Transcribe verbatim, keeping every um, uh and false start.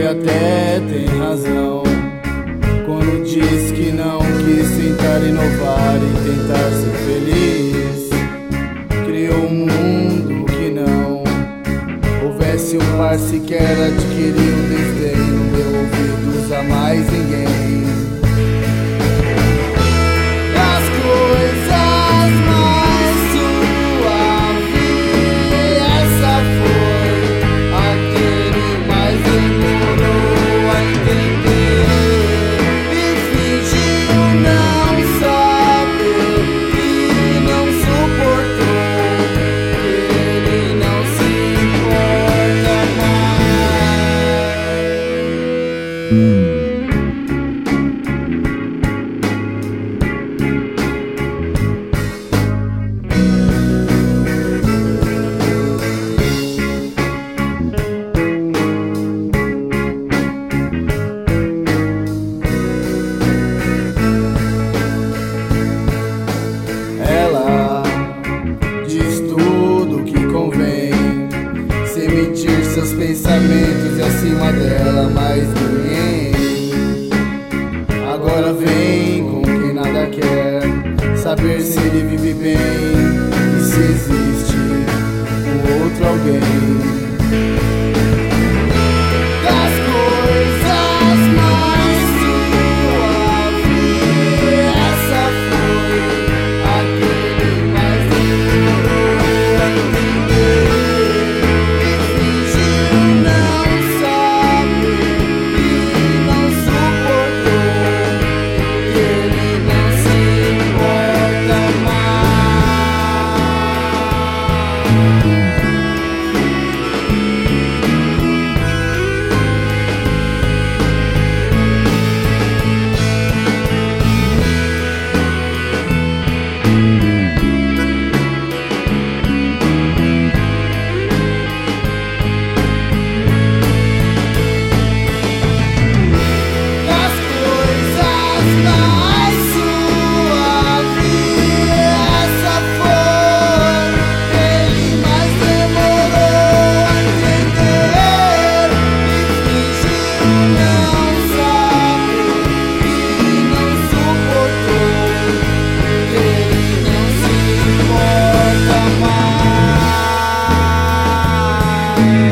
até tem razão quando diz que não quis tentar inovar e tentar ser feliz. Criou um mundo que não houvesse um par sequer, adquiriu o desdém, não deu ouvidos a mais ninguém. As coisas mais suaves, essa foi aquele mais demorou a entender e fingiu não saber que não suportou, que ele não se importa mais. Ela diz tudo o que convém, sem mentir seus pensamentos e acima dela mais ninguém. Agora vem com quem nada quer, saber se ele vive bem e se existe um outro alguém. Das coisas mais suaves, essa foi aquele mais demorou a entender e fingiu não saber e não suportou, que ele não se importa mais. Das coisas mais suaves, essa foi ele mais demorou a entender e fingiu não saber e não suportou, que ele não se importa mais.